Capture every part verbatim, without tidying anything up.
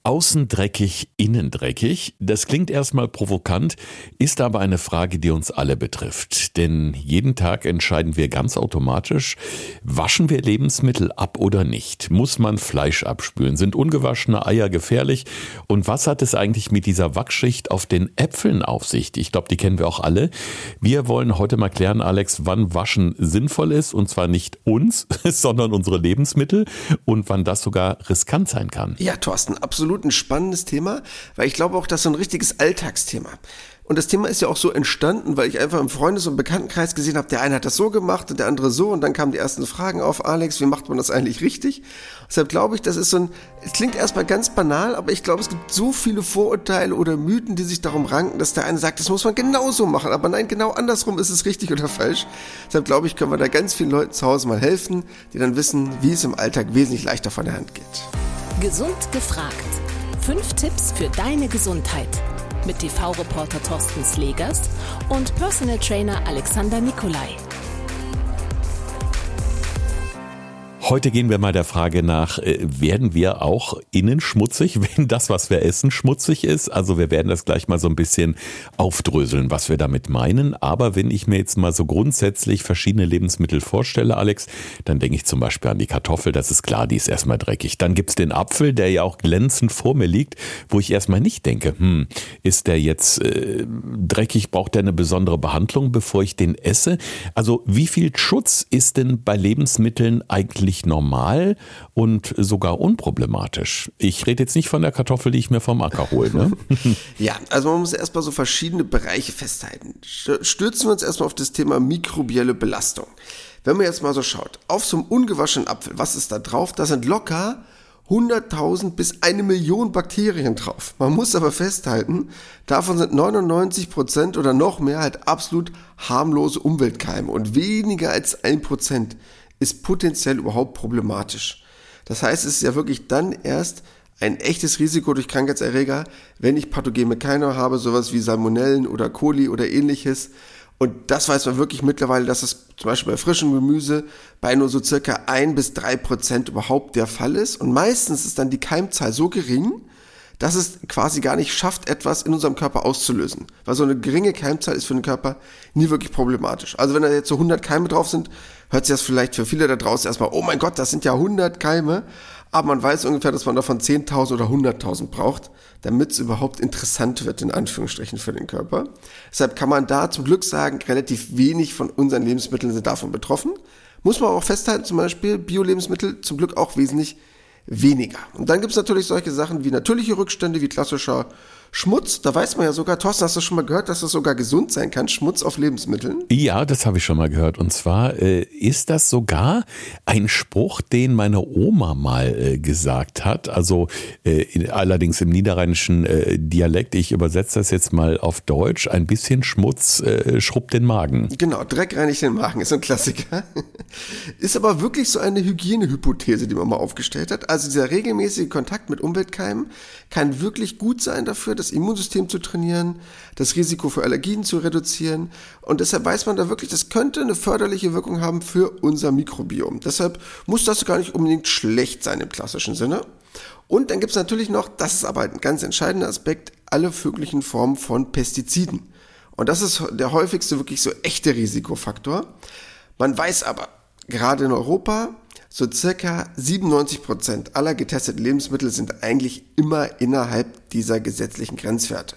Außen dreckig, innen dreckig. Das klingt erstmal provokant, ist aber eine Frage, die uns alle betrifft. Denn jeden Tag entscheiden wir ganz automatisch, waschen wir Lebensmittel ab oder nicht? Muss man Fleisch abspülen? Sind ungewaschene Eier gefährlich? Und was hat es eigentlich mit dieser Wachschicht auf den Äpfeln auf sich? Ich glaube, die kennen wir auch alle. Wir wollen heute mal klären, Alex, wann Waschen sinnvoll ist. Und zwar nicht uns, sondern unsere Lebensmittel. Und wann das sogar riskant sein kann. Ja, Thorsten, absolut ein spannendes Thema, weil ich glaube auch, das ist so ein richtiges Alltagsthema. Und das Thema ist ja auch so entstanden, weil ich einfach im Freundes- und Bekanntenkreis gesehen habe, der eine hat das so gemacht und der andere so, und dann kamen die ersten Fragen auf: Alex, wie macht man das eigentlich richtig? Deshalb glaube ich, das ist so ein, es klingt erstmal ganz banal, aber ich glaube, es gibt so viele Vorurteile oder Mythen, die sich darum ranken, dass der eine sagt, das muss man genau so machen, aber nein, genau andersrum ist es richtig oder falsch. Deshalb glaube ich, können wir da ganz vielen Leuten zu Hause mal helfen, die dann wissen, wie es im Alltag wesentlich leichter von der Hand geht. Gesund gefragt. Fünf Tipps für deine Gesundheit. Mit T V-Reporter Thorsten Slegers und Personal Trainer Alexander Nikolai. Heute gehen wir mal der Frage nach, werden wir auch innen schmutzig, wenn das, was wir essen, schmutzig ist? Also wir werden das gleich mal so ein bisschen aufdröseln, was wir damit meinen. Aber wenn ich mir jetzt mal so grundsätzlich verschiedene Lebensmittel vorstelle, Alex, dann denke ich zum Beispiel an die Kartoffel, das ist klar, die ist erstmal dreckig. Dann gibt's den Apfel, der ja auch glänzend vor mir liegt, wo ich erstmal nicht denke, hm, ist der jetzt äh, dreckig, braucht der eine besondere Behandlung, bevor ich den esse? Also wie viel Schutz ist denn bei Lebensmitteln eigentlich normal und sogar unproblematisch? Ich rede jetzt nicht von der Kartoffel, die ich mir vom Acker hole. Ne? Ja, also man muss erstmal so verschiedene Bereiche festhalten. Stürzen wir uns erstmal auf das Thema mikrobielle Belastung. Wenn man jetzt mal so schaut, auf so einem ungewaschenen Apfel, was ist da drauf? Da sind locker hunderttausend bis eine Million Bakterien drauf. Man muss aber festhalten, davon sind neunundneunzig Prozent oder noch mehr halt absolut harmlose Umweltkeime und weniger als ein Prozent ist potenziell überhaupt problematisch. Das heißt, es ist ja wirklich dann erst ein echtes Risiko durch Krankheitserreger, wenn ich pathogene Keime habe, sowas wie Salmonellen oder Coli oder ähnliches. Und das weiß man wirklich mittlerweile, dass es zum Beispiel bei frischem Gemüse bei nur so circa ein bis drei Prozent überhaupt der Fall ist. Und meistens ist dann die Keimzahl so gering, dass es quasi gar nicht schafft, etwas in unserem Körper auszulösen. Weil so eine geringe Keimzahl ist für den Körper nie wirklich problematisch. Also wenn da jetzt so hundert Keime drauf sind, hört sich das vielleicht für viele da draußen erstmal, oh mein Gott, das sind ja hundert Keime. Aber man weiß ungefähr, dass man davon zehntausend oder hunderttausend braucht, damit es überhaupt interessant wird, in Anführungsstrichen, für den Körper. Deshalb kann man da zum Glück sagen, relativ wenig von unseren Lebensmitteln sind davon betroffen. Muss man auch festhalten, zum Beispiel Bio-Lebensmittel zum Glück auch wesentlich weniger. Und dann gibt es natürlich solche Sachen wie natürliche Rückstände, wie klassischer Schmutz. Da weiß man ja sogar, Thorsten, hast du schon mal gehört, dass das sogar gesund sein kann, Schmutz auf Lebensmitteln? Ja, das habe ich schon mal gehört. Und zwar äh, ist das sogar ein Spruch, den meine Oma mal äh, gesagt hat. Also äh, in, allerdings im niederrheinischen äh, Dialekt. Ich übersetze das jetzt mal auf Deutsch. Ein bisschen Schmutz äh, schrubbt den Magen. Genau, Dreck reinigt den Magen, ist ein Klassiker. Ist aber wirklich so eine Hygienehypothese, die man mal aufgestellt hat. Also dieser regelmäßige Kontakt mit Umweltkeimen kann wirklich gut sein dafür, das Immunsystem zu trainieren, das Risiko für Allergien zu reduzieren, und deshalb weiß man da wirklich, das könnte eine förderliche Wirkung haben für unser Mikrobiom. Deshalb muss das gar nicht unbedingt schlecht sein im klassischen Sinne. Und dann gibt es natürlich noch, das ist aber ein ganz entscheidender Aspekt, alle möglichen Formen von Pestiziden. Und das ist der häufigste wirklich so echte Risikofaktor. Man weiß aber, gerade in Europa, so circa siebenundneunzig Prozent aller getesteten Lebensmittel sind eigentlich immer innerhalb dieser gesetzlichen Grenzwerte.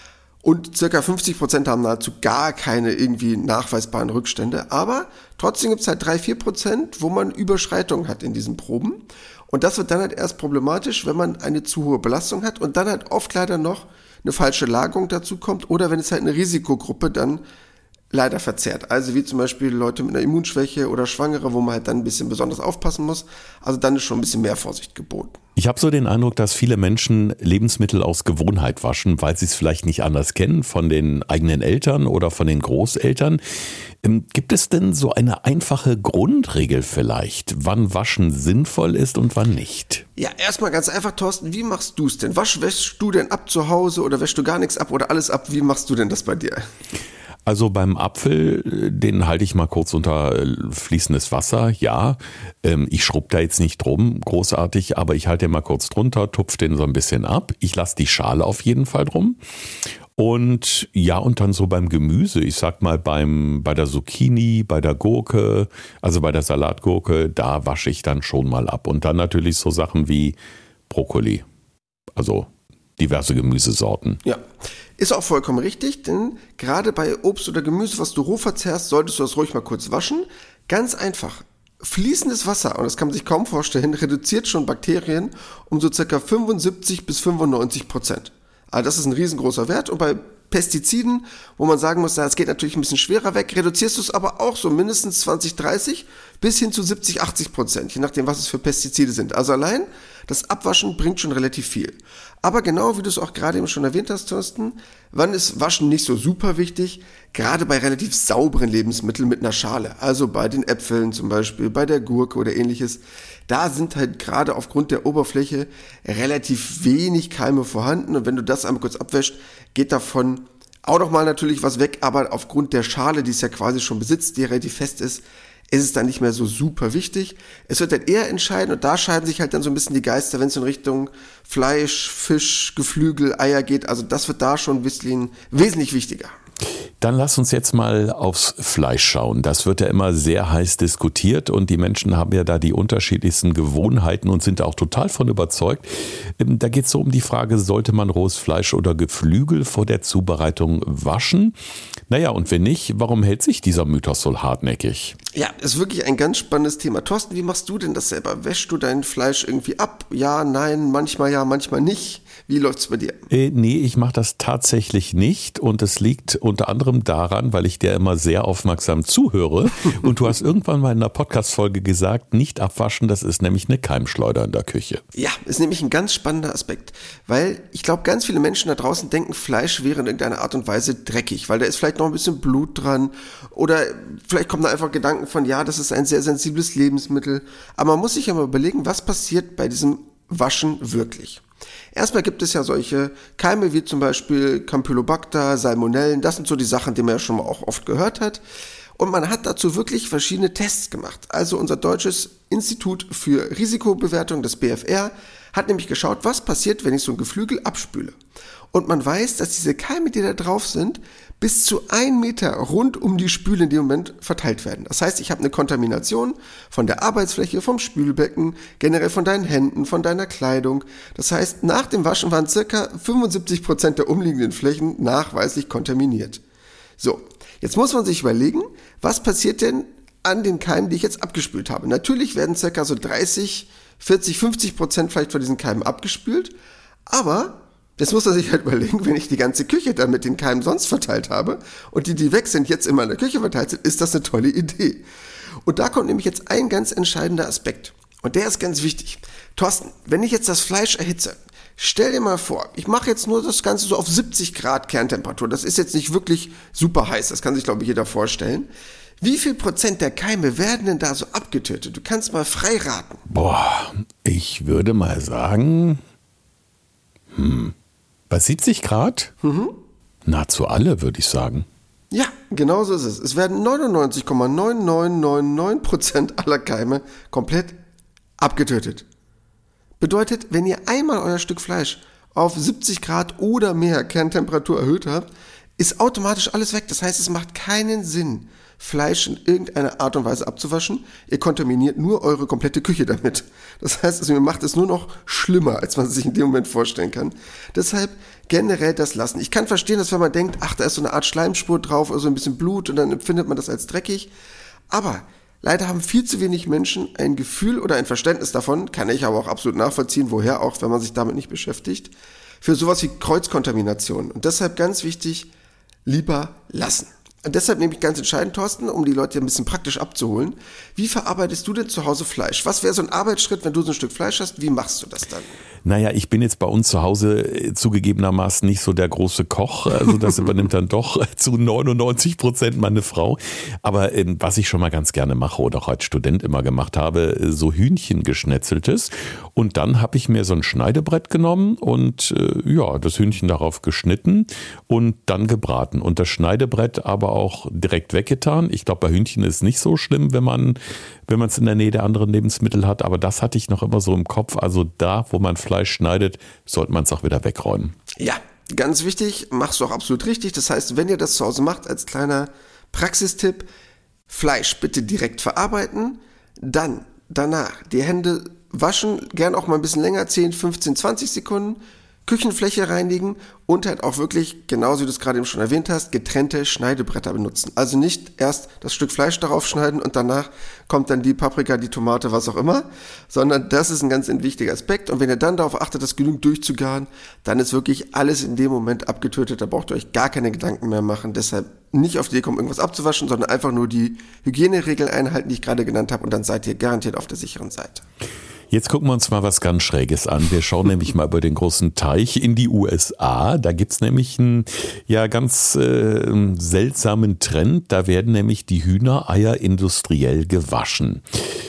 Und circa fünfzig Prozent haben nahezu gar keine irgendwie nachweisbaren Rückstände. Aber trotzdem gibt es halt drei bis vier Prozent, wo man Überschreitungen hat in diesen Proben. Und das wird dann halt erst problematisch, wenn man eine zu hohe Belastung hat und dann halt oft leider noch eine falsche Lagerung dazu kommt oder wenn es halt eine Risikogruppe dann leider verzerrt. Also wie zum Beispiel Leute mit einer Immunschwäche oder Schwangere, wo man halt dann ein bisschen besonders aufpassen muss. Also dann ist schon ein bisschen mehr Vorsicht geboten. Ich habe so den Eindruck, dass viele Menschen Lebensmittel aus Gewohnheit waschen, weil sie es vielleicht nicht anders kennen von den eigenen Eltern oder von den Großeltern. Ähm, gibt es denn so eine einfache Grundregel vielleicht, wann Waschen sinnvoll ist und wann nicht? Ja, erstmal ganz einfach, Thorsten, wie machst du es denn? Was wäschst du denn ab zu Hause oder wäschst du gar nichts ab oder alles ab? Wie machst du denn das bei dir? Also beim Apfel, den halte ich mal kurz unter fließendes Wasser, ja. Ich schrub da jetzt nicht drum, großartig, aber ich halte den mal kurz drunter, tupfe den so ein bisschen ab. Ich lasse die Schale auf jeden Fall drum. Und ja, und dann so beim Gemüse, ich sag mal beim bei der Zucchini, bei der Gurke, also bei der Salatgurke, da wasche ich dann schon mal ab. Und dann natürlich so Sachen wie Brokkoli, also diverse Gemüsesorten. Ja, ist auch vollkommen richtig, denn gerade bei Obst oder Gemüse, was du roh verzehrst, solltest du das ruhig mal kurz waschen. Ganz einfach. Fließendes Wasser, und das kann man sich kaum vorstellen, reduziert schon Bakterien um so circa fünfundsiebzig bis fünfundneunzig Prozent. Also das ist ein riesengroßer Wert, und bei Pestiziden, wo man sagen muss, das geht natürlich ein bisschen schwerer weg, reduzierst du es aber auch so mindestens zwanzig, dreißig bis hin zu siebzig, achtzig Prozent, je nachdem, was es für Pestizide sind. Also allein das Abwaschen bringt schon relativ viel. Aber genau wie du es auch gerade eben schon erwähnt hast, Thorsten, wann ist Waschen nicht so super wichtig? Gerade bei relativ sauberen Lebensmitteln mit einer Schale, also bei den Äpfeln zum Beispiel, bei der Gurke oder ähnliches. Da sind halt gerade aufgrund der Oberfläche relativ wenig Keime vorhanden, und wenn du das einmal kurz abwäscht, geht davon auch nochmal natürlich was weg, aber aufgrund der Schale, die es ja quasi schon besitzt, die relativ fest ist, ist es dann nicht mehr so super wichtig. Es wird dann eher entscheiden, und da scheiden sich halt dann so ein bisschen die Geister, wenn es in Richtung Fleisch, Fisch, Geflügel, Eier geht. Also das wird da schon ein bisschen wesentlich wichtiger. Dann lass uns jetzt mal aufs Fleisch schauen. Das wird ja immer sehr heiß diskutiert, und die Menschen haben ja da die unterschiedlichsten Gewohnheiten und sind da auch total von überzeugt. Da geht es so um die Frage, sollte man rohes Fleisch oder Geflügel vor der Zubereitung waschen? Naja, und wenn nicht, warum hält sich dieser Mythos so hartnäckig? Ja, ist wirklich ein ganz spannendes Thema. Thorsten, wie machst du denn das selber? Wäschst du dein Fleisch irgendwie ab? Ja, nein, manchmal ja, manchmal nicht. Wie läuft's bei dir? Äh, nee, ich mache das tatsächlich nicht, und es liegt unter anderem daran, weil ich dir immer sehr aufmerksam zuhöre, und du hast irgendwann mal in einer Podcast-Folge gesagt, nicht abwaschen, das ist nämlich eine Keimschleuder in der Küche. Ja, ist nämlich ein ganz spannender Aspekt, weil ich glaube, ganz viele Menschen da draußen denken, Fleisch wäre in irgendeiner Art und Weise dreckig, weil da ist vielleicht noch ein bisschen Blut dran, oder vielleicht kommen da einfach Gedanken von, ja, das ist ein sehr sensibles Lebensmittel, aber man muss sich ja mal überlegen, was passiert bei diesem Waschen wirklich. Erstmal gibt es ja solche Keime wie zum Beispiel Campylobacter, Salmonellen, das sind so die Sachen, die man ja schon mal auch oft gehört hat. Und man hat dazu wirklich verschiedene Tests gemacht. Also unser deutsches Institut für Risikobewertung, das B F R, hat nämlich geschaut, was passiert, wenn ich so ein Geflügel abspüle. Und man weiß, dass diese Keime, die da drauf sind, bis zu ein Meter rund um die Spüle in dem Moment verteilt werden. Das heißt, ich habe eine Kontamination von der Arbeitsfläche, vom Spülbecken, generell von deinen Händen, von deiner Kleidung. Das heißt, nach dem Waschen waren circa fünfundsiebzig Prozent der umliegenden Flächen nachweislich kontaminiert. So, jetzt muss man sich überlegen, was passiert denn an den Keimen, die ich jetzt abgespült habe? Natürlich werden circa so dreißig, vierzig, fünfzig Prozent vielleicht von diesen Keimen abgespült, aber das muss man sich halt überlegen, wenn ich die ganze Küche dann mit den Keimen sonst verteilt habe und die, die weg sind, jetzt in meiner Küche verteilt sind, ist das eine tolle Idee. Und da kommt nämlich jetzt ein ganz entscheidender Aspekt. Und der ist ganz wichtig. Thorsten, wenn ich jetzt das Fleisch erhitze, stell dir mal vor, ich mache jetzt nur das Ganze so auf siebzig Grad Kerntemperatur. Das ist jetzt nicht wirklich super heiß, das kann sich, glaube ich, jeder vorstellen. Wie viel Prozent der Keime werden denn da so abgetötet? Du kannst mal frei raten. Boah, ich würde mal sagen, hm, bei siebzig Grad? Mhm. Nahezu alle, würde ich sagen. Ja, genau so ist es. Es werden neunundneunzig Komma neun neun neun neun Prozent aller Keime komplett abgetötet. Bedeutet, wenn ihr einmal euer Stück Fleisch auf siebzig Grad oder mehr Kerntemperatur erhöht habt, ist automatisch alles weg. Das heißt, es macht keinen Sinn, Fleisch in irgendeiner Art und Weise abzuwaschen. Ihr kontaminiert nur eure komplette Küche damit. Das heißt, also, ihr macht es nur noch schlimmer, als man sich in dem Moment vorstellen kann. Deshalb generell das lassen. Ich kann verstehen, dass wenn man denkt, ach, da ist so eine Art Schleimspur drauf oder so ein bisschen Blut, und dann empfindet man das als dreckig. Aber leider haben viel zu wenig Menschen ein Gefühl oder ein Verständnis davon, kann ich aber auch absolut nachvollziehen, woher auch, wenn man sich damit nicht beschäftigt, für sowas wie Kreuzkontamination. Und deshalb ganz wichtig, lieber lassen. Und deshalb nehme ich ganz entscheidend, Thorsten, um die Leute ein bisschen praktisch abzuholen. Wie verarbeitest du denn zu Hause Fleisch? Was wäre so ein Arbeitsschritt, wenn du so ein Stück Fleisch hast? Wie machst du das dann? Naja, ich bin jetzt bei uns zu Hause zugegebenermaßen nicht so der große Koch. Also das übernimmt dann doch zu neunundneunzig Prozent meine Frau. Aber äh, was ich schon mal ganz gerne mache oder auch als Student immer gemacht habe, so Hühnchen geschnetzeltes. Und dann habe ich mir so ein Schneidebrett genommen und äh, ja, das Hühnchen darauf geschnitten und dann gebraten. Und das Schneidebrett aber auch direkt weggetan. Ich glaube, bei Hühnchen ist es nicht so schlimm, wenn man wenn man es in der Nähe der anderen Lebensmittel hat. Aber das hatte ich noch immer so im Kopf. Also da, wo man Fleisch schneidet, sollte man es auch wieder wegräumen. Ja, ganz wichtig, machst du auch absolut richtig. Das heißt, wenn ihr das zu Hause macht, als kleiner Praxistipp, Fleisch bitte direkt verarbeiten, dann danach die Hände waschen, gern auch mal ein bisschen länger, zehn, fünfzehn, zwanzig Sekunden, Küchenfläche reinigen und halt auch wirklich, genauso wie du es gerade eben schon erwähnt hast, getrennte Schneidebretter benutzen. Also nicht erst das Stück Fleisch darauf schneiden und danach kommt dann die Paprika, die Tomate, was auch immer, sondern das ist ein ganz ein wichtiger Aspekt. Und wenn ihr dann darauf achtet, das genügend durchzugaren, dann ist wirklich alles in dem Moment abgetötet. Da braucht ihr euch gar keine Gedanken mehr machen. Deshalb nicht auf die Idee kommen, irgendwas abzuwaschen, sondern einfach nur die Hygieneregeln einhalten, die ich gerade genannt habe, und dann seid ihr garantiert auf der sicheren Seite. Jetzt gucken wir uns mal was ganz Schräges an. Wir schauen nämlich mal über den großen Teich in die U S A. Da gibt's nämlich einen ja ganz äh, seltsamen Trend. Da werden nämlich die Hühnereier industriell gewaschen.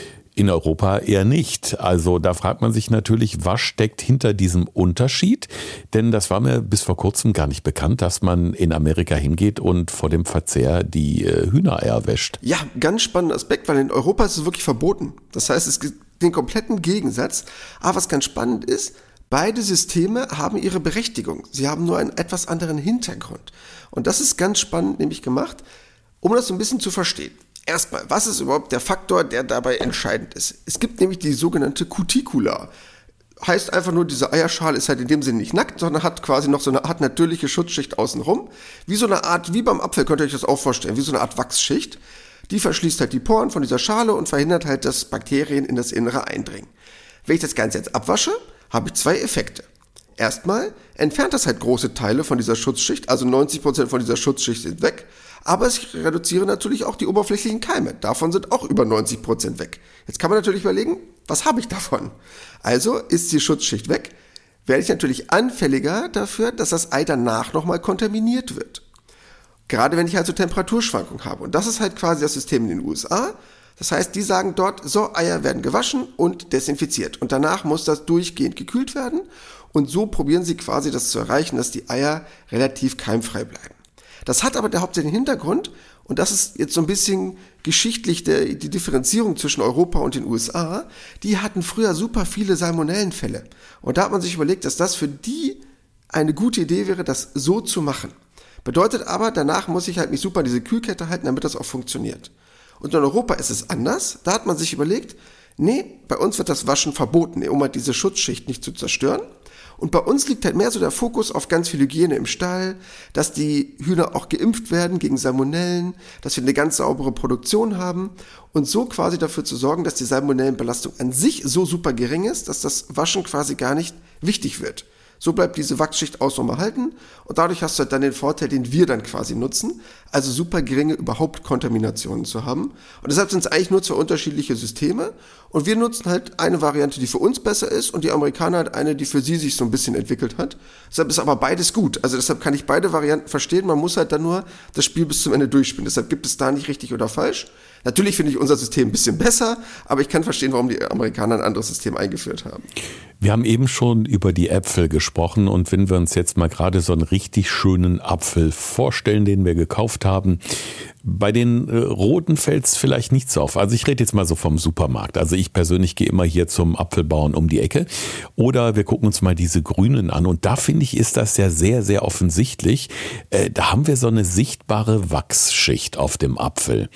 In Europa eher nicht. Also da fragt man sich natürlich, was steckt hinter diesem Unterschied? Denn das war mir bis vor kurzem gar nicht bekannt, dass man in Amerika hingeht und vor dem Verzehr die äh, Hühnereier wäscht. Ja, ganz spannender Aspekt, weil in Europa ist es wirklich verboten. Das heißt, es gibt den kompletten Gegensatz. Aber was ganz spannend ist, beide Systeme haben ihre Berechtigung. Sie haben nur einen etwas anderen Hintergrund. Und das ist ganz spannend nämlich gemacht, um das so ein bisschen zu verstehen. Erstmal, was ist überhaupt der Faktor, der dabei entscheidend ist? Es gibt nämlich die sogenannte Cuticula. Heißt einfach nur, diese Eierschale ist halt in dem Sinne nicht nackt, sondern hat quasi noch so eine Art natürliche Schutzschicht außenrum. Wie so eine Art, wie beim Apfel könnt ihr euch das auch vorstellen, wie so eine Art Wachsschicht. Die verschließt halt die Poren von dieser Schale und verhindert halt, dass Bakterien in das Innere eindringen. Wenn ich das Ganze jetzt abwasche, habe ich zwei Effekte. Erstmal entfernt das halt große Teile von dieser Schutzschicht, also neunzig Prozent von dieser Schutzschicht sind weg, aber es reduziere natürlich auch die oberflächlichen Keime. Davon sind auch über neunzig Prozent weg. Jetzt kann man natürlich überlegen, was habe ich davon? Also ist die Schutzschicht weg, werde ich natürlich anfälliger dafür, dass das Ei danach nochmal kontaminiert wird. Gerade wenn ich halt so Temperaturschwankungen habe. Und das ist halt quasi das System in den U S A. Das heißt, die sagen dort, so, Eier werden gewaschen und desinfiziert. Und danach muss das durchgehend gekühlt werden. Und so probieren sie quasi das zu erreichen, dass die Eier relativ keimfrei bleiben. Das hat aber der hauptsächliche Hintergrund, und das ist jetzt so ein bisschen geschichtlich der, die Differenzierung zwischen Europa und den U S A, die hatten früher super viele Salmonellenfälle. Und da hat man sich überlegt, dass das für die eine gute Idee wäre, das so zu machen. Bedeutet aber, danach muss ich halt mich super an diese Kühlkette halten, damit das auch funktioniert. Und in Europa ist es anders. Da hat man sich überlegt, nee, bei uns wird das Waschen verboten, um halt diese Schutzschicht nicht zu zerstören. Und bei uns liegt halt mehr so der Fokus auf ganz viel Hygiene im Stall, dass die Hühner auch geimpft werden gegen Salmonellen, dass wir eine ganz saubere Produktion haben und so quasi dafür zu sorgen, dass die Salmonellenbelastung an sich so super gering ist, dass das Waschen quasi gar nicht wichtig wird. So bleibt diese Wachsschicht außenrum erhalten und dadurch hast du halt dann den Vorteil, den wir dann quasi nutzen, also super geringe überhaupt Kontaminationen zu haben. Und deshalb sind es eigentlich nur zwei unterschiedliche Systeme und wir nutzen halt eine Variante, die für uns besser ist und die Amerikaner halt eine, die für sie sich so ein bisschen entwickelt hat. Deshalb ist aber beides gut. Also deshalb kann ich beide Varianten verstehen, man muss halt dann nur das Spiel bis zum Ende durchspielen. Deshalb gibt es da nicht richtig oder falsch. Natürlich finde ich unser System ein bisschen besser, aber ich kann verstehen, warum die Amerikaner ein anderes System eingeführt haben. Wir haben eben schon über die Äpfel gesprochen und wenn wir uns jetzt mal gerade so einen richtig schönen Apfel vorstellen, den wir gekauft haben, bei den äh, roten fällt es vielleicht nicht so auf. Also ich rede jetzt mal so vom Supermarkt. Also ich persönlich gehe immer hier zum Apfelbauern um die Ecke oder wir gucken uns mal diese grünen an und da finde ich, ist das ja sehr, sehr offensichtlich. Äh, da haben wir so eine sichtbare Wachsschicht auf dem Apfel.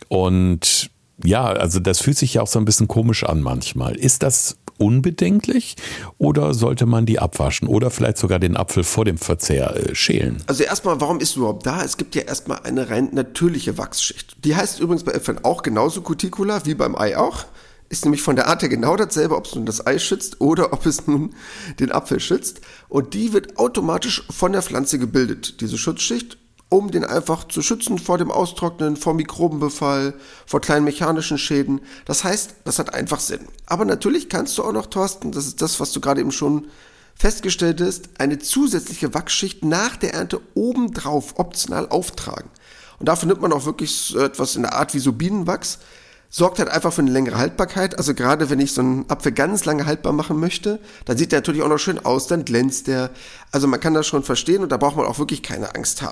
Und ja, also das fühlt sich ja auch so ein bisschen komisch an manchmal. Ist das unbedenklich oder sollte man die abwaschen oder vielleicht sogar den Apfel vor dem Verzehr äh, schälen? Also erstmal, warum ist du überhaupt da? Es gibt ja erstmal eine rein natürliche Wachsschicht. Die heißt übrigens bei Äpfeln auch genauso Cuticula wie beim Ei auch. Ist nämlich von der Art her genau dasselbe, ob es nun das Ei schützt oder ob es nun den Apfel schützt. Und die wird automatisch von der Pflanze gebildet, diese Schutzschicht, um den einfach zu schützen vor dem Austrocknen, vor Mikrobenbefall, vor kleinen mechanischen Schäden. Das heißt, das hat einfach Sinn. Aber natürlich kannst du auch noch, Thorsten, das ist das, was du gerade eben schon festgestellt hast, eine zusätzliche Wachsschicht nach der Ernte obendrauf optional auftragen. Und dafür nimmt man auch wirklich so etwas in der Art wie so Bienenwachs. Sorgt halt einfach für eine längere Haltbarkeit. Also gerade wenn ich so einen Apfel ganz lange haltbar machen möchte, dann sieht der natürlich auch noch schön aus, dann glänzt der. Also man kann das schon verstehen und da braucht man auch wirklich keine Angst haben.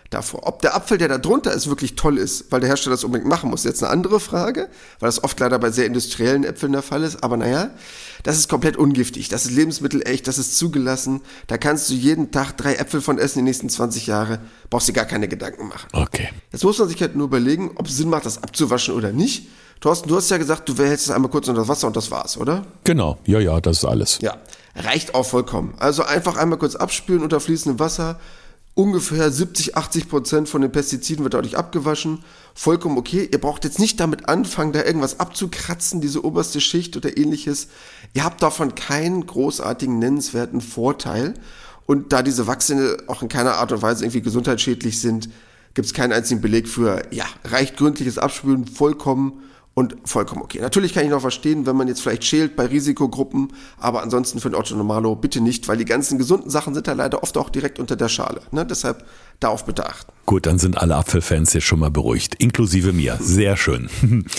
davor. Ob der Apfel, der da drunter ist, wirklich toll ist, weil der Hersteller das unbedingt machen muss, ist jetzt eine andere Frage, weil das oft leider bei sehr industriellen Äpfeln der Fall ist. Aber naja, das ist komplett ungiftig, das ist lebensmittelecht, das ist zugelassen. Da kannst du jeden Tag drei Äpfel von essen die nächsten zwanzig Jahre, brauchst dir gar keine Gedanken machen. Okay. Jetzt muss man sich halt nur überlegen, ob es Sinn macht, das abzuwaschen oder nicht. Thorsten, du hast ja gesagt, du hältst es einmal kurz unter das Wasser und das war's, oder? Genau, ja, ja, das ist alles. Ja, reicht auch vollkommen. Also einfach einmal kurz abspülen unter fließendem Wasser. Ungefähr siebzig, achtzig Prozent von den Pestiziden wird dadurch abgewaschen. Vollkommen okay. Ihr braucht jetzt nicht damit anfangen, da irgendwas abzukratzen, diese oberste Schicht oder ähnliches. Ihr habt davon keinen großartigen, nennenswerten Vorteil. Und da diese Wachse auch in keiner Art und Weise irgendwie gesundheitsschädlich sind, gibt es keinen einzigen Beleg für, ja, reicht gründliches Abspülen vollkommen und vollkommen okay. Natürlich kann ich noch verstehen, wenn man jetzt vielleicht schält bei Risikogruppen, aber ansonsten für den Otto Normalo bitte nicht, weil die ganzen gesunden Sachen sind da leider oft auch direkt unter der Schale. Ne? Deshalb darauf bitte achten. Gut, dann sind alle Apfelfans jetzt schon mal beruhigt, inklusive mir. Sehr schön.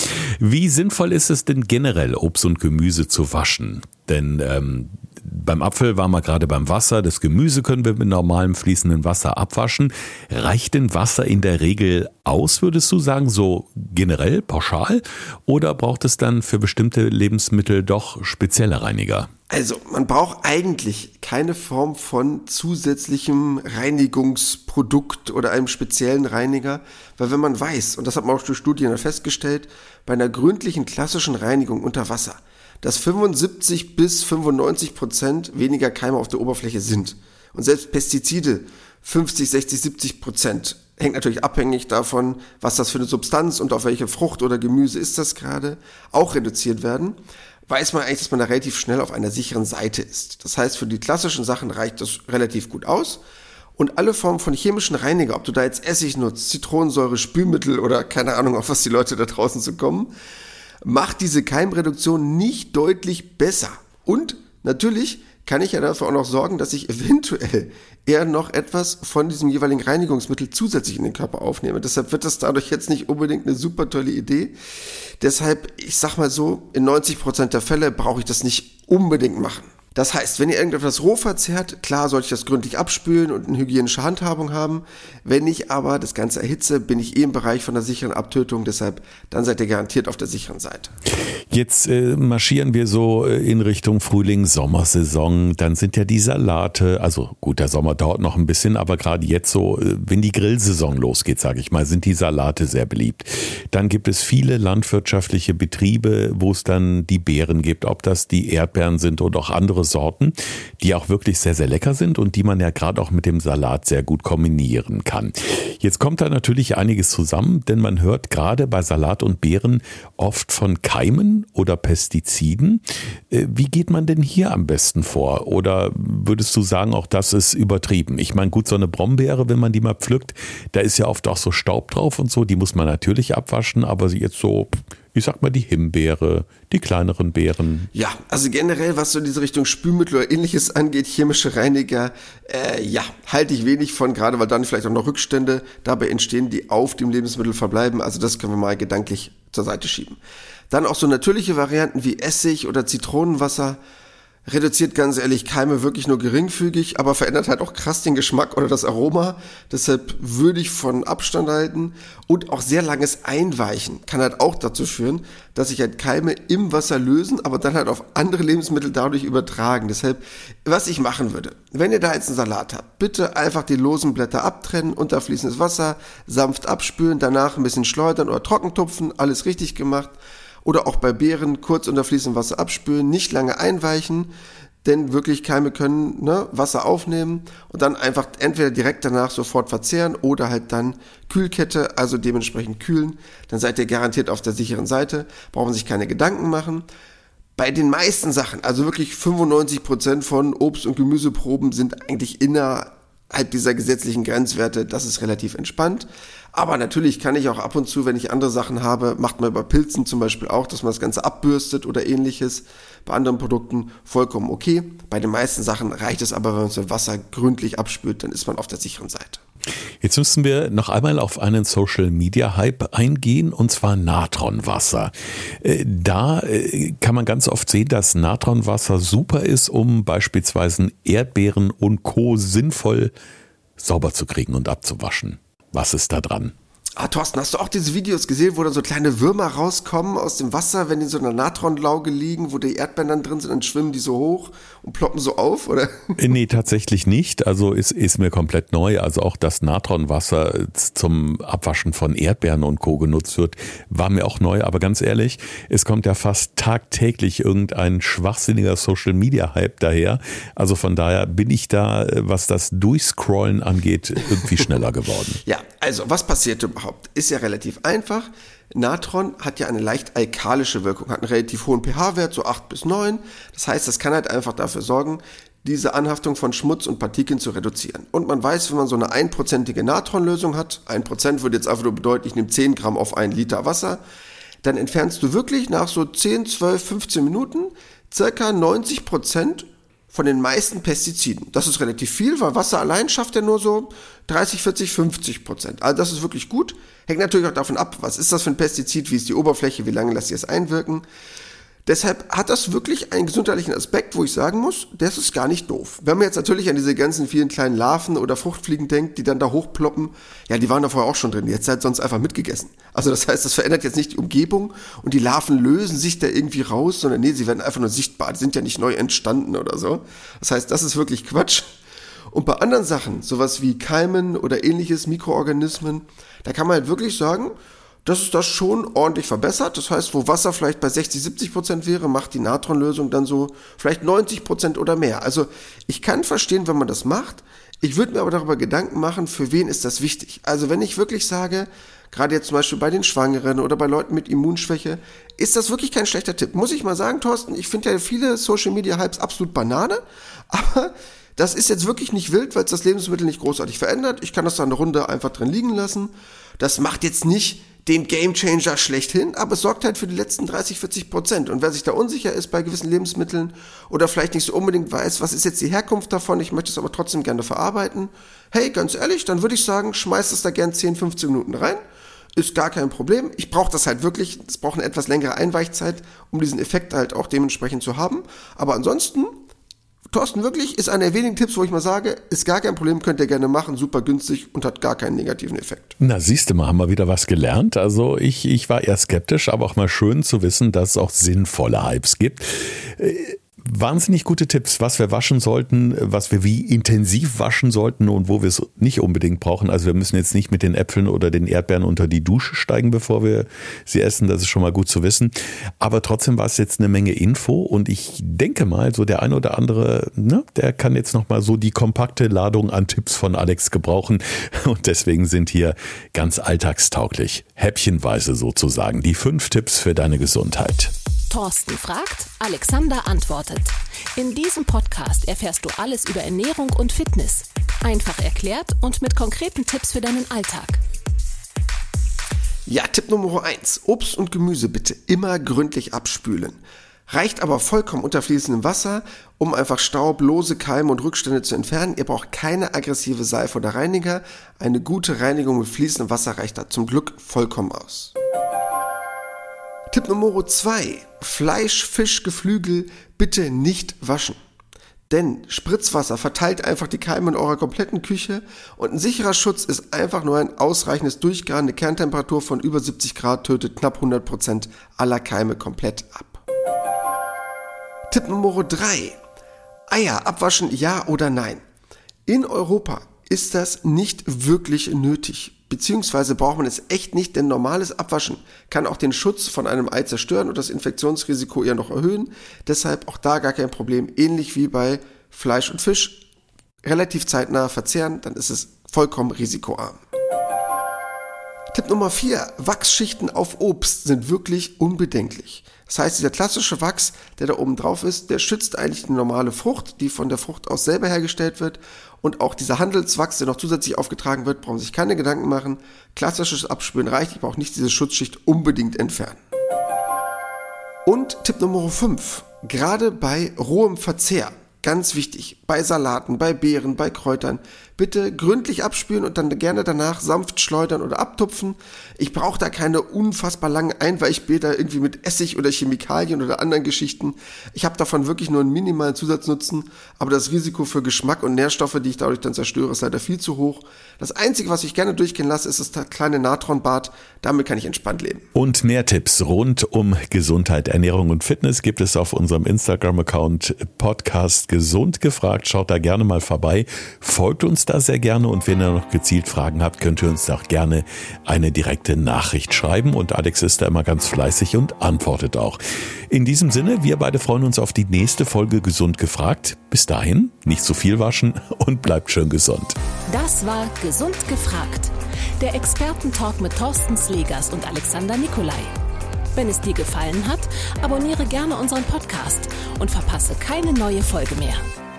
Wie sinnvoll ist es denn generell, Obst und Gemüse zu waschen? Denn ähm, beim Apfel waren wir gerade beim Wasser, das Gemüse können wir mit normalem fließendem Wasser abwaschen. Reicht denn Wasser in der Regel aus, würdest du sagen, so generell, pauschal? Oder braucht es dann für bestimmte Lebensmittel doch spezielle Reiniger? Also, man braucht eigentlich keine Form von zusätzlichem Reinigungsprodukt oder einem speziellen Reiniger, weil wenn man weiß, und das hat man auch durch Studien festgestellt, bei einer gründlichen klassischen Reinigung unter Wasser, dass fünfundsiebzig bis fünfundneunzig Prozent weniger Keime auf der Oberfläche sind. Und selbst Pestizide, fünfzig, sechzig, siebzig Prozent, hängt natürlich abhängig davon, was das für eine Substanz und auf welche Frucht oder Gemüse ist das gerade, auch reduziert werden, weiß man eigentlich, dass man da relativ schnell auf einer sicheren Seite ist. Das heißt, für die klassischen Sachen reicht das relativ gut aus. Und alle Formen von chemischen Reiniger, ob du da jetzt Essig nutzt, Zitronensäure, Spülmittel oder keine Ahnung, auf was die Leute da draußen so kommen, macht diese Keimreduktion nicht deutlich besser. Und natürlich kann ich ja dafür auch noch sorgen, dass ich eventuell eher noch etwas von diesem jeweiligen Reinigungsmittel zusätzlich in den Körper aufnehme. Deshalb wird das dadurch jetzt nicht unbedingt eine super tolle Idee. Deshalb, ich sag mal so, in neunzig Prozent der Fälle brauche ich das nicht unbedingt machen. Das heißt, wenn ihr irgendetwas roh verzehrt, klar sollte ich das gründlich abspülen und eine hygienische Handhabung haben. Wenn ich aber das Ganze erhitze, bin ich eh im Bereich von der sicheren Abtötung. Deshalb, dann seid ihr garantiert auf der sicheren Seite. Jetzt äh, marschieren wir so in Richtung Frühling, Sommersaison. Dann sind ja die Salate, also gut, der Sommer dauert noch ein bisschen, aber gerade jetzt so, wenn die Grillsaison losgeht, sage ich mal, sind die Salate sehr beliebt. Dann gibt es viele landwirtschaftliche Betriebe, wo es dann die Beeren gibt, ob das die Erdbeeren sind oder auch andere Sorten, die auch wirklich sehr, sehr lecker sind und die man ja gerade auch mit dem Salat sehr gut kombinieren kann. Jetzt kommt da natürlich einiges zusammen, denn man hört gerade bei Salat und Beeren oft von Keimen oder Pestiziden. Wie geht man denn hier am besten vor? Oder würdest du sagen, auch das ist übertrieben? Ich meine, gut, so eine Brombeere, wenn man die mal pflückt, da ist ja oft auch so Staub drauf und so, die muss man natürlich abwaschen, aber jetzt so, ich sag mal, die Himbeere, die kleineren Beeren. Ja, also generell, was so in diese Richtung Spülmittel oder ähnliches angeht, chemische Reiniger, äh, ja, halte ich wenig von, gerade weil dann vielleicht auch noch Rückstände dabei entstehen, die auf dem Lebensmittel verbleiben. Also das können wir mal gedanklich zur Seite schieben. Dann auch so natürliche Varianten wie Essig oder Zitronenwasser. Reduziert ganz ehrlich Keime wirklich nur geringfügig, aber verändert halt auch krass den Geschmack oder das Aroma. Deshalb würde ich von Abstand halten. Und auch sehr langes Einweichen kann halt auch dazu führen, dass sich halt Keime im Wasser lösen, aber dann halt auf andere Lebensmittel dadurch übertragen. Deshalb, was ich machen würde, wenn ihr da jetzt einen Salat habt, bitte einfach die losen Blätter abtrennen, unter fließendes Wasser, sanft abspülen, danach ein bisschen schleudern oder trockentupfen, alles richtig gemacht. Oder auch bei Beeren kurz unter fließendem Wasser abspülen, nicht lange einweichen, denn wirklich Keime können ne, Wasser aufnehmen und dann einfach entweder direkt danach sofort verzehren oder halt dann Kühlkette, also dementsprechend kühlen. Dann seid ihr garantiert auf der sicheren Seite, brauchen sich keine Gedanken machen. Bei den meisten Sachen, also wirklich fünfundneunzig Prozent von Obst- und Gemüseproben sind eigentlich innerhalb dieser gesetzlichen Grenzwerte, das ist relativ entspannt. Aber natürlich kann ich auch ab und zu, wenn ich andere Sachen habe, macht man bei Pilzen zum Beispiel auch, dass man das Ganze abbürstet oder ähnliches. Bei anderen Produkten vollkommen okay. Bei den meisten Sachen reicht es aber, wenn man es mit Wasser gründlich abspült, dann ist man auf der sicheren Seite. Jetzt müssen wir noch einmal auf einen Social-Media-Hype eingehen, und zwar Natronwasser. Da kann man ganz oft sehen, dass Natronwasser super ist, um beispielsweise Erdbeeren und Co. sinnvoll sauber zu kriegen und abzuwaschen. Was ist da dran? Ah, Thorsten, hast du auch diese Videos gesehen, wo dann so kleine Würmer rauskommen aus dem Wasser, wenn die in so einer Natronlauge liegen, wo die Erdbeeren dann drin sind, dann schwimmen die so hoch und ploppen so auf, oder? Nee, tatsächlich nicht. Also ist, ist mir komplett neu. Also auch das Natronwasser zum Abwaschen von Erdbeeren und Co. genutzt wird, war mir auch neu. Aber ganz ehrlich, es kommt ja fast tagtäglich irgendein schwachsinniger Social-Media-Hype daher. Also von daher bin ich da, was das Durchscrollen angeht, irgendwie schneller geworden. Ja, also was passiert überhaupt? Ist ja relativ einfach. Natron hat ja eine leicht alkalische Wirkung, hat einen relativ hohen pH-Wert, so acht bis neun. Das heißt, das kann halt einfach dafür sorgen, diese Anhaftung von Schmutz und Partikeln zu reduzieren. Und man weiß, wenn man so eine einprozentige Natronlösung hat, ein Prozent würde jetzt einfach nur bedeuten, ich nehme zehn Gramm auf einen Liter Wasser, dann entfernst du wirklich nach so zehn, zwölf, fünfzehn Minuten circa neunzig Prozent von den meisten Pestiziden. Das ist relativ viel, weil Wasser allein schafft ja nur so dreißig, vierzig, fünfzig Prozent. Also das ist wirklich gut. Hängt natürlich auch davon ab, was ist das für ein Pestizid, wie ist die Oberfläche, wie lange lässt sich das einwirken. Deshalb hat das wirklich einen gesundheitlichen Aspekt, wo ich sagen muss, das ist gar nicht doof. Wenn man jetzt natürlich an diese ganzen vielen kleinen Larven oder Fruchtfliegen denkt, die dann da hochploppen, ja, die waren da vorher auch schon drin, jetzt halt sonst einfach mitgegessen. Also das heißt, das verändert jetzt nicht die Umgebung und die Larven lösen sich da irgendwie raus, sondern nee, sie werden einfach nur sichtbar, die sind ja nicht neu entstanden oder so. Das heißt, das ist wirklich Quatsch. Und bei anderen Sachen, sowas wie Keimen oder ähnliches, Mikroorganismen, da kann man halt wirklich sagen, dass es das schon ordentlich verbessert. Das heißt, wo Wasser vielleicht bei sechzig, siebzig Prozent wäre, macht die Natronlösung dann so vielleicht neunzig Prozent oder mehr. Also ich kann verstehen, wenn man das macht. Ich würde mir aber darüber Gedanken machen, für wen ist das wichtig. Also wenn ich wirklich sage, gerade jetzt zum Beispiel bei den Schwangeren oder bei Leuten mit Immunschwäche, ist das wirklich kein schlechter Tipp. Muss ich mal sagen, Thorsten, ich finde ja viele Social-Media-Hypes absolut Banane, aber das ist jetzt wirklich nicht wild, weil es das Lebensmittel nicht großartig verändert. Ich kann das da eine Runde einfach drin liegen lassen. Das macht jetzt nicht den Gamechanger schlechthin, aber es sorgt halt für die letzten dreißig, vierzig Prozent. Und wer sich da unsicher ist bei gewissen Lebensmitteln oder vielleicht nicht so unbedingt weiß, was ist jetzt die Herkunft davon, ich möchte es aber trotzdem gerne verarbeiten, hey, ganz ehrlich, dann würde ich sagen, schmeiß es da gern zehn, fünfzehn Minuten rein. Ist gar kein Problem. Ich brauche das halt wirklich, es braucht eine etwas längere Einweichzeit, um diesen Effekt halt auch dementsprechend zu haben. Aber ansonsten, Thorsten, wirklich ist einer der wenigen Tipps, wo ich mal sage, ist gar kein Problem, könnt ihr gerne machen, super günstig und hat gar keinen negativen Effekt. Na, siehst du mal, haben wir wieder was gelernt. Also ich, ich war eher skeptisch, aber auch mal schön zu wissen, dass es auch sinnvolle Hypes gibt. Wahnsinnig gute Tipps, was wir waschen sollten, was wir wie intensiv waschen sollten und wo wir es nicht unbedingt brauchen. Also wir müssen jetzt nicht mit den Äpfeln oder den Erdbeeren unter die Dusche steigen, bevor wir sie essen. Das ist schon mal gut zu wissen. Aber trotzdem war es jetzt eine Menge Info und ich denke mal, so der ein oder andere, ne, der kann jetzt noch mal so die kompakte Ladung an Tipps von Alex gebrauchen. Und deswegen sind hier ganz alltagstauglich, häppchenweise sozusagen, die fünf Tipps für deine Gesundheit. Thorsten fragt, Alexander antwortet. In diesem Podcast erfährst du alles über Ernährung und Fitness. Einfach erklärt und mit konkreten Tipps für deinen Alltag. Ja, Tipp Nummer eins. Obst und Gemüse bitte immer gründlich abspülen. Reicht aber vollkommen unter fließendem Wasser, um einfach Staub, lose Keime und Rückstände zu entfernen. Ihr braucht keine aggressive Seife oder Reiniger. Eine gute Reinigung mit fließendem Wasser reicht da zum Glück vollkommen aus. Tipp Nummer zwei. Fleisch, Fisch, Geflügel bitte nicht waschen. Denn Spritzwasser verteilt einfach die Keime in eurer kompletten Küche und ein sicherer Schutz ist einfach nur ein ausreichendes Durchgaren. Eine Kerntemperatur von über siebzig Grad tötet knapp hundert Prozent aller Keime komplett ab. Tipp Nummer drei. Eier abwaschen, ja oder nein? In Europa ist das nicht wirklich nötig. Beziehungsweise braucht man es echt nicht, denn normales Abwaschen kann auch den Schutz von einem Ei zerstören und das Infektionsrisiko eher noch erhöhen. Deshalb auch da gar kein Problem. Ähnlich wie bei Fleisch und Fisch. Relativ zeitnah verzehren, dann ist es vollkommen risikoarm. Tipp Nummer vier. Wachsschichten auf Obst sind wirklich unbedenklich. Das heißt, dieser klassische Wachs, der da oben drauf ist, der schützt eigentlich die normale Frucht, die von der Frucht aus selber hergestellt wird. Und auch dieser Handelswachs, der noch zusätzlich aufgetragen wird, brauchen sich keine Gedanken machen. Klassisches Abspülen reicht, ich brauche nicht diese Schutzschicht unbedingt entfernen. Und Tipp Nummer fünf. Gerade bei rohem Verzehr, ganz wichtig, bei Salaten, bei Beeren, bei Kräutern. Bitte gründlich abspülen und dann gerne danach sanft schleudern oder abtupfen. Ich brauche da keine unfassbar langen Einweichbilder irgendwie mit Essig oder Chemikalien oder anderen Geschichten. Ich habe davon wirklich nur einen minimalen Zusatznutzen, aber das Risiko für Geschmack und Nährstoffe, die ich dadurch dann zerstöre, ist leider viel zu hoch. Das Einzige, was ich gerne durchgehen lasse, ist das kleine Natronbad. Damit kann ich entspannt leben. Und mehr Tipps rund um Gesundheit, Ernährung und Fitness gibt es auf unserem Instagram-Account Podcast Gesund gefragt. Schaut da gerne mal vorbei. Folgt uns da sehr gerne und wenn ihr noch gezielt Fragen habt, könnt ihr uns auch gerne eine direkte Nachricht schreiben und Alex ist da immer ganz fleißig und antwortet auch. In diesem Sinne, wir beide freuen uns auf die nächste Folge Gesund gefragt. Bis dahin, nicht zu viel waschen und bleibt schön gesund. Das war Gesund gefragt, der Expertentalk mit Thorsten Slegers und Alexander Nikolai. Wenn es dir gefallen hat, abonniere gerne unseren Podcast und verpasse keine neue Folge mehr.